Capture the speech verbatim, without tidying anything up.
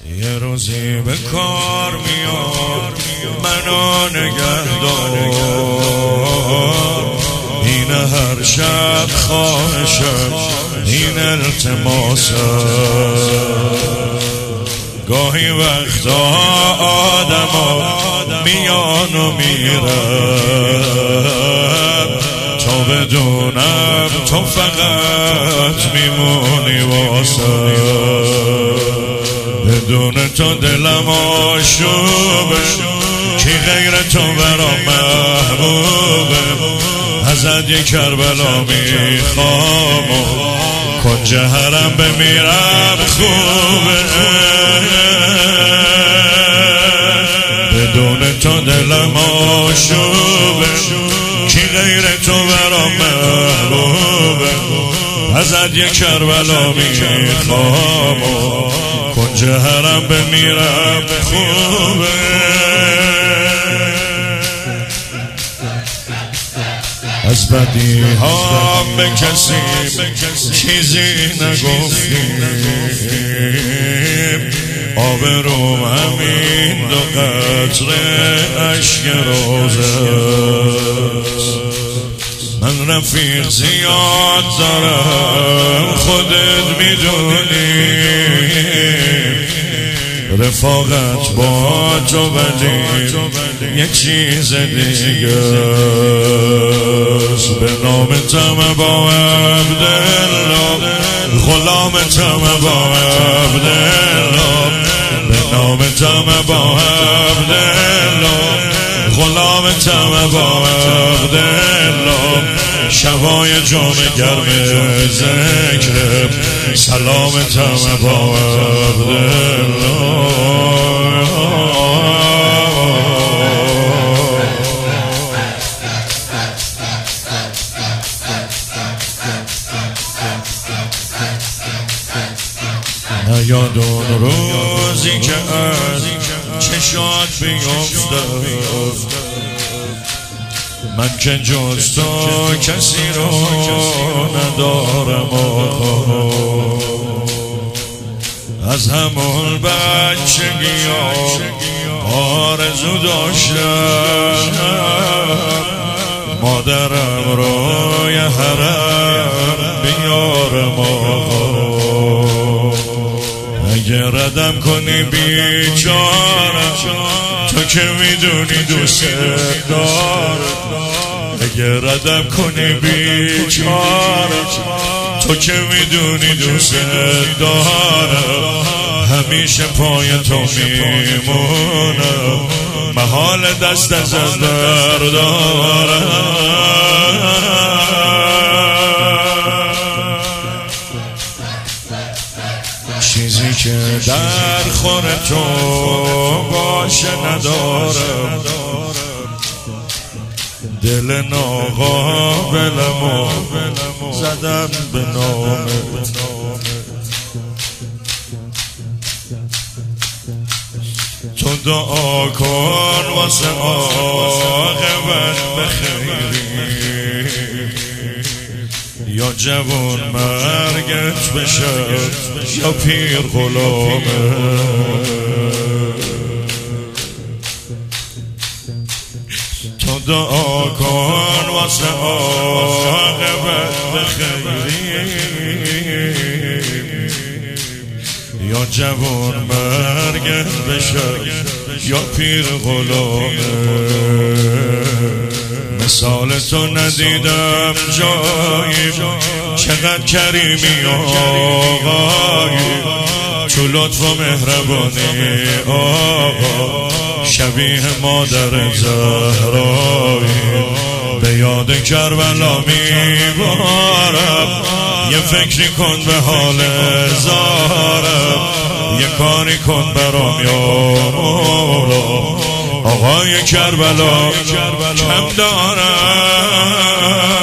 یه روزی به کار میاد منو نگهدار، این هر شب خواهشم این التماسم. گاهی وقتا آدم ها میان و میرن، تا بدونم تو فقط میمونی واسم. بدون تو دلم آشوبه، کی غیر تو برام محبوبه. ازت یک کربلا میخوام و کنج حرم بمیرم خوبه. بدون تو دلم آشوبه، کی غیر تو برام محبوبه. ازت یک کربلا میخوام و کنج حرم بمیرم خوبه. از بدی ها به کسی چیزی نگفتیم، آبروم همین دو قطره اشک روزه. من رفیق زیاد دارم خودت میدونی، رفاقت با تو ولی یه چیز دیگه است. به نامتم با عبدالله، غلامتم با عبدالله. به نامتم با عبدالله، غلامتم با عبدالله. شبای جمعه گرم ذکر سلامتم با عبدالله. نیاد اون روزی که از چشات بیفتد، من که جز تو کسی رو ندارم. از همون بچگی آرزو داشتم مادرم رو یه حرم بیارم. اگه ردم کنی بیچارم، تو که میدونی دوست دارم. اگه ردم کنی بیچارم، تو که میدونی دوست دارم. همیشه پای تو میمونم، محال دست از بردارم. چیزی که در خور تو باشه ندارم، دل ناقابلمو زدم به نامت. تو دعا کن واسه عاقبت بخیری، یا جوان مرگت بشه یا پیر غلامه. تو دعا کن واسه عاقبت بخیری، یا جوان مرگت بشه یا پیر غلامه. مثال تو ندیدم جایی، چقدر کریمی آقایی. تو لطف و مهربانی آقا، شبیه مادر زهرایی. به یاد کربلا میبارم، یه فکری کن به حال زارم. یه کاری کن برام یا مولا، آقای کربلا کم دارم.